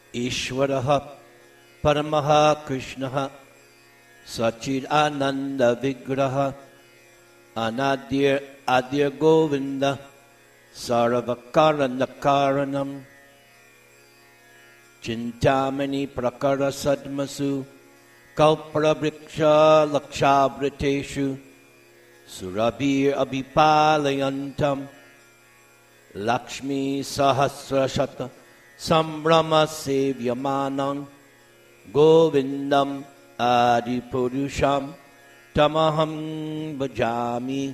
Ishvaraha Paramaha Krishnaha Sachid Ananda Vigraha Anadir Adir Govinda Saravakarana Karanam Chintamani Prakara Sadmasu Kalparabriksha Lakshabriteshu Surabhir Abhipalayantam Lakshmi Sahasrashata Sambrahma Sevyamanam Govindam Adipurusham Tamaham Bhajami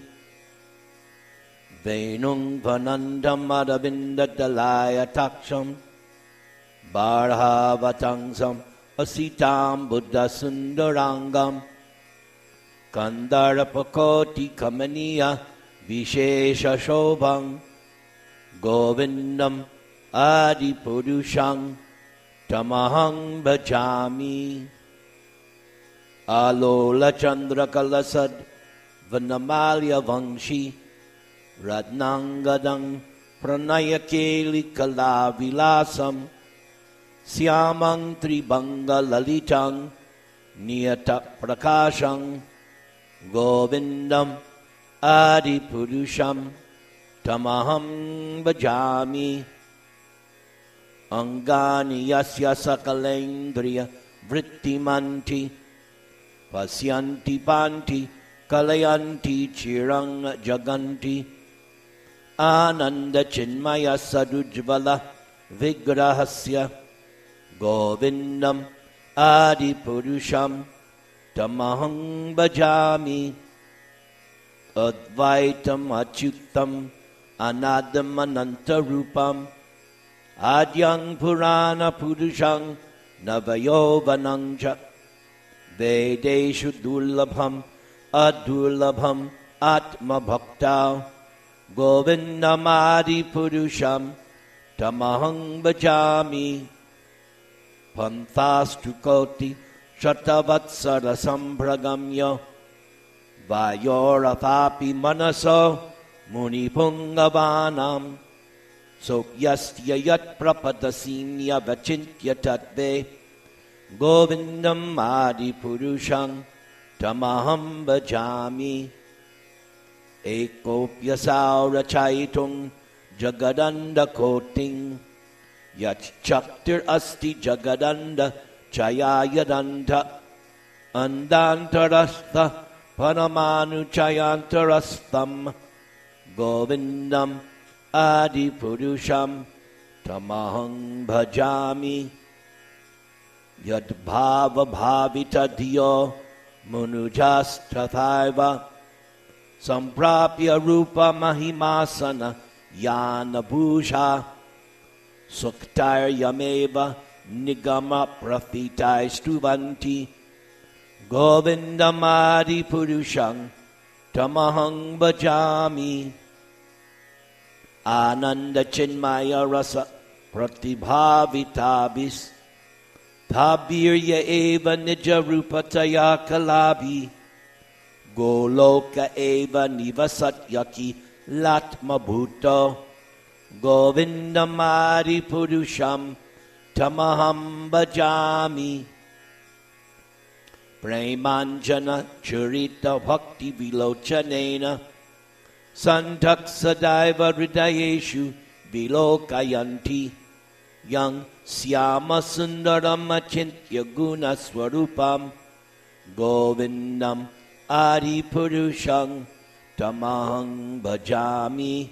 Venung Vanandam Adavinda Dalaya Taksham Barhavatangsam Asitam Buddha Sundarangam Kandarapakoti Kamaniya Vishesha Shobham Govindam Adipurusham Tamaham Bhajami Alola Chandra Kalasad Vanamalya Vangshi Radnangadang Pranayakeli Kalavilasam Syamang Tribanga Lalitang Niyata Prakashang Govindam Adipurusham Tamaham Bhajami Angani Yasya Sakalendriya Vrittimanti Pasyanti Panti Kalayanti Chirang Jaganti Ananda Chinmaya Sadujvala Vigrahasya Govindam Adipurusham Tamaham Bhajami Advaitam Achyutam Anadam Anantarupam Adyang Purana Purushang Navayovanangja Vedeshu Durlabham Adurlabham Atma Bhakta Govindamadi Purusham Tamaham Bhajami Pantastu Koti Shatavatsara Sambragamya Vayoratapi Manaso Munipungavanam Sokyastya Yat Prapadasinya Vachintya Tatve Govindam Adi Purusham Tamaham Bhajami Ekopya Saura Chaitung Jagadanda Koting Yat Chaktir Asti Jagadanda Chayayadanta Andantarastha Paramanu Chayantarastham Govindam Adi Purusham Tamaham Bhajami Yad Bhava Bhavita Diyo Munujastrathaiva Samprapya Rupa Mahimasana Yana Bhusha Suktair Yameva Nigama Prafitai Stuvanti Govindam Adi Purusham Tamaham Bhajami Ananda Chinmaya Rasa Pratibhavitabis Thabirya Eva Nija Rupataya Kalabi Goloka Eva Nivasat Yaki Latma Bhuto Govindam Adi Purusham Tamaham Bhajami Premanjana Charita Bhakti Vilochanena Santak Sadaiva Hridayeshu Vilokayanti Yang Syama Sundaram Achintya Guna Swarupam Govindam Adi Purusham Tamaham Bhajami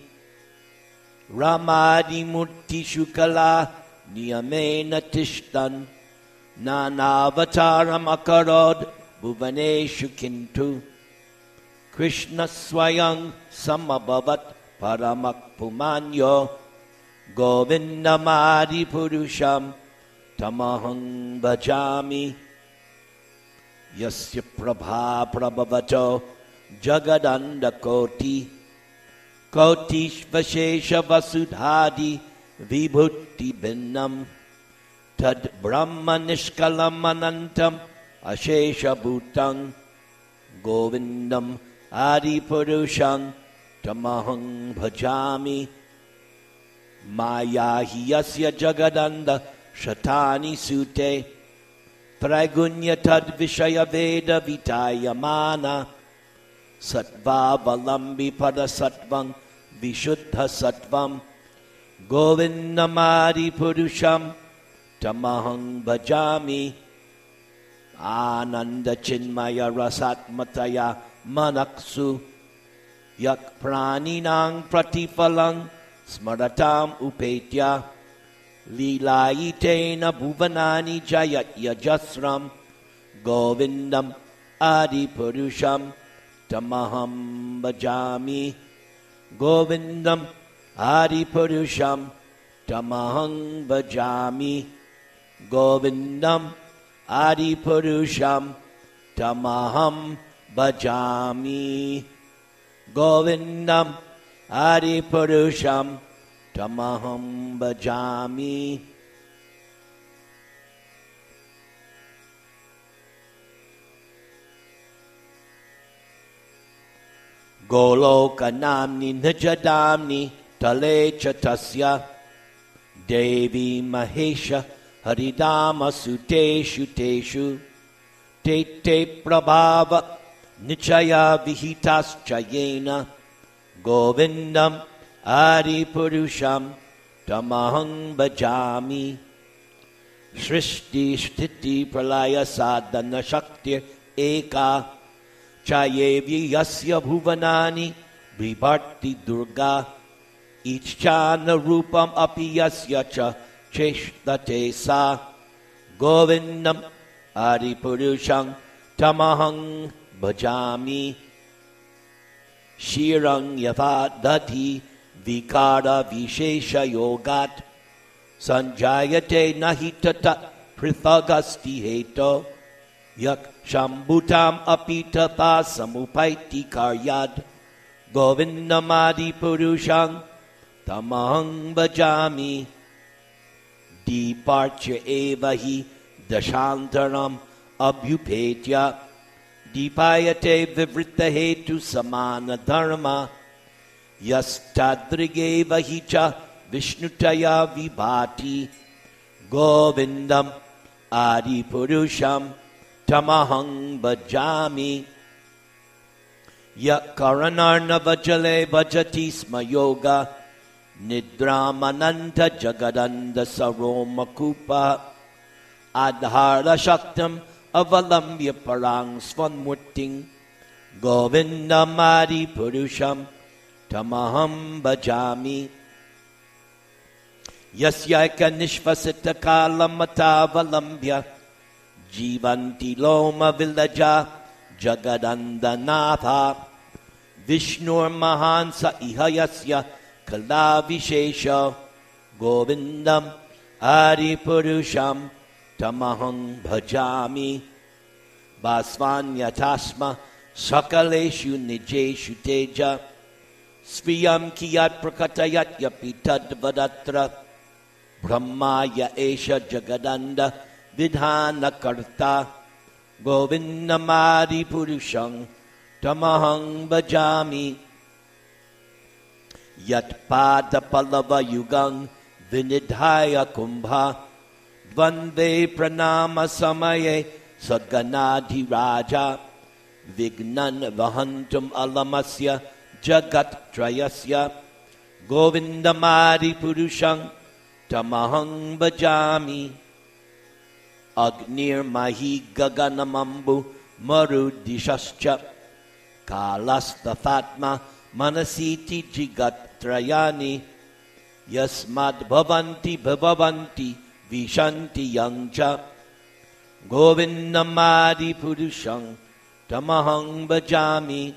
Ramadi Murti Shukala Niyamena Tishtan Nanavataram Akarod Bhuvaneshu Kintu Krishna Swayang Samabhavat Paramak Pumanyo Govindam Adi Purusham Tamaham Bhajami Yasya Prabha Prabhavato Jagadanda Koti Kotish Vashesha Vasudhadi Vibhuti Binnam Tad Brahma Nishkalam Anantam Ashesha Bhutang Govindam Adi Purusham Tamaham Bhajami Maya Hiyasya Jagadanda Shatani sute Traigunya tad vishaya veda vitayamana Sattva valambi pada sattvang Vishuddha sattvam Govindamadi purusham Tamahang bhajami Ananda chinmaya rasatmataya manaksu Yak praninang pratifalang Smaratam upetya Lilayitena bhuvanani jayat yajasram Govindam adi purusham Tamaham bhajami Govindam adi purusham Tamaham bhajami Govindam adi purusham Tamaham bhajami Govindam adi purusham Tamaham bhajami. Goloka namni nijadamni tale chatasya Devi Mahesha Haridama suteshu teshu Tete prabhava nichaya vihitas chayena Govindam Adi Purusham Tamahang bhajami Shrishti Sthiti Pralaya Sadhana Shakti Eka Chayevi Yasya Bhuvanani Vibharti Durga Ichchana Rupam Api Yasya Cha Cheshtate Sa Govindam Adi Purusham Tamahang bhajami Shirang Yavadati Vikara Vishesha Yogat Sanjayate Nahitata Prithagasti Heto Yak Shambhutam Apitata Samupaiti Karyad Govindamadi Purushang Tamahang bhajami Deeparcha Evahi Dashantaram Abhyupetya Dipayate Vivrita Hetu Samana Dharma Yastadrigeva Hicha Vishnutaya Vibhati Govindam Adi Purusham Tamahang bhajami Yakaranarna Vajale Bhajati Sma Yoga Nidramananta Jagadanda Saromakupa Adhara Shaktam Avalambya Parang Svanmurting Govindamadi Purusham Tamaham bhajami Yasyaka Nishvasita Kalamata Valambya Jivanti Loma Villaja Jagadandanatha Vishnur Mahansa Ihayasya Kalavishesha Govindam Adi Purusham Tamahang bhajami Basvanya Tasma Sakaleshu Nijeshu Teja Sviyam Kiyat Prakatayat Yapitad Vadatra Brahmaya Esha Jagadanda Vidhana Karta Govindamadi Purushang Tamahang bhajami Yat Pada Pallava Yugang Vinidhaya Kumbha Vande Pranama Samaye Saganadhi Raja Vignan Vahantum Alamasya Jagat Trayasya Govindamadi Purushang Tamahang bhajami Agnir Mahi Gaganamambu Marudishascha Kalasta Fatma Manasiti Jigat Trayani Yasmad Bhavanti Vishanti Yangcha Govindamadi Purushang Tamahang bhajami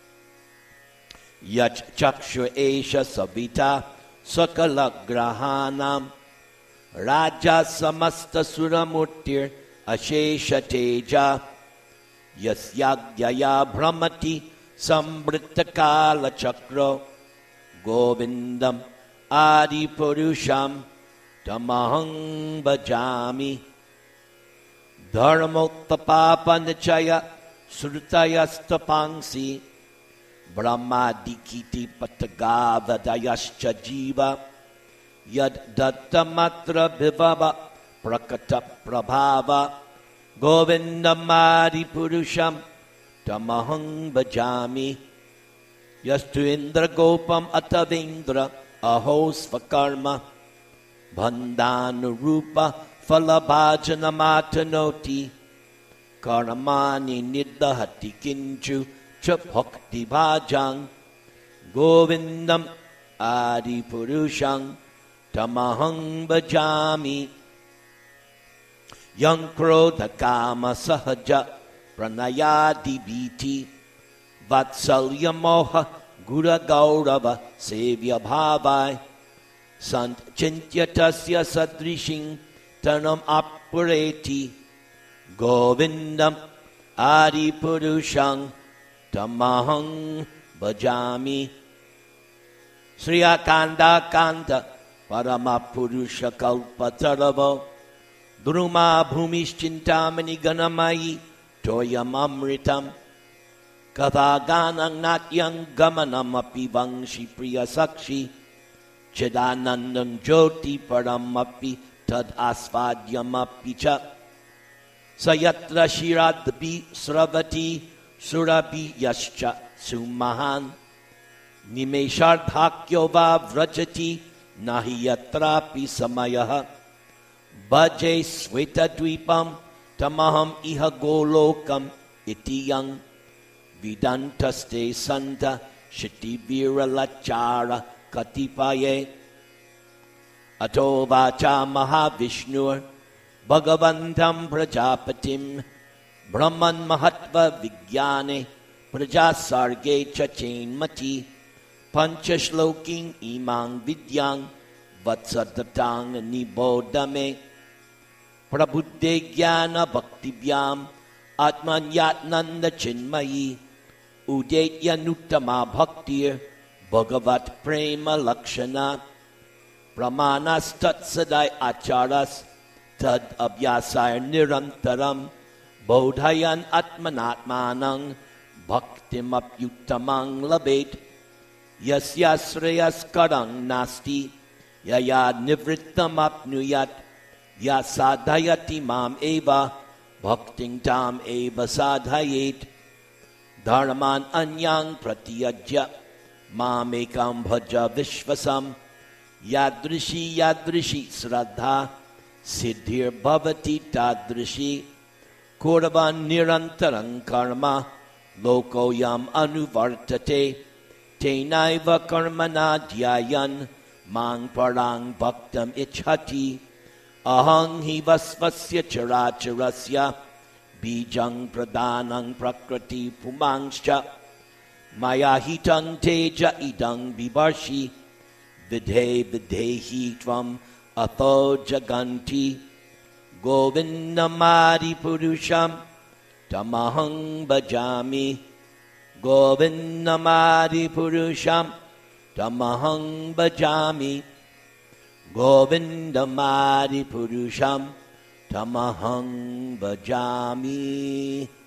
Yach Chakshu Esha Savita Sakala Grahanam Raja Samasta Suramurtir Ashesha Teja Yasyagyaya Brahmati Sambritakala Chakra Govindam Adi Purusham Tamahang bhajami Dharmottapapa Nichaya Srutayastapangsi Brahma Dikiti Patagavadayascha Jiva Yad Dattamatra Bhivava prakata prabhava Govindam Adipurusham Tamaham bhajami Yastu Indra Gopam Atavindra Aho Svakarma Bandhanu Rupa Falabhajana Matanoti Karamani Nidahati Kinchu Chapakti Bhajang Govindam Adipurusham Tamaham bhajami Yang Krodha Kama Sahaja Pranayadi Biti Vatsalya Moha Gura Gaurava Sevya Bhavai Sant Chintyatasya Sadrishing Tanam Apureti Govindam Adipurusham Tamaham bhajami Sri Akanda Kanta Paramapurusha Kalpataravo Druma Bhumischintamani Ganamayi Toyam Amritam Kathaganang Natyang Gamanam Api Vangshi Priya Sakshi Chidanandam Jyoti Paramapi Tad Asvadyam Api Cha Sayatra Shiradbi Sravati Surabi Yascha Sumahan Nimeshardhakyova Vrajati Nahiyatrapi Samayaha Bhaje Sweta Dvipam Tamaham Iha Golokam Itiyang Vidantaste Santa Shiti Viralachara Katipaye Ato Vacha Mahavishnur Bhagavantam Prajapatim Brahman Mahatva Vigyane Prajasarge Chachain Mati Panchashloking Imang Vidyang Vatsadatang Nibodame Prabuddhe Jnana Bhaktivyam Atmanyatnanda Chinmayi Udetya Nuttama Bhaktir Bhagavat Prema Lakshana Brahmanas Tatsadai Acharas Tad Abhyasar Nirantaram Bodhayan Atmanatmanang Bhaktim Apyuttamang Labet Yasyasrayas Karang Nasti Yaya Nivrittam Apnuyat Yasadhayati Mam Eva Bhakting Tam Eva Sadhayet Dharman Anyang Pratiyajya Mamekam Bhaja Vishvasam Yadrishi Yadrishi Sraddha Siddhir Bhavati Tadrishi Koravan Nirantarang Karma Lokoyam Anuvartate Tenaiva Karmana Dhyayan Mang Parang Bhaktam Ichhati Ahang Hi Vasvasya Characharasya Bijang Pradhanang Prakriti Pumangscha Maya Hitang Teja Idang Bibarshi Vidhe Videhi Tvam Atho Jaganti Govindamadi Purusham Tamahang bhajami Govindamadi Purusham Tamahang bhajami Govindamadi Purusham Tamahang bhajami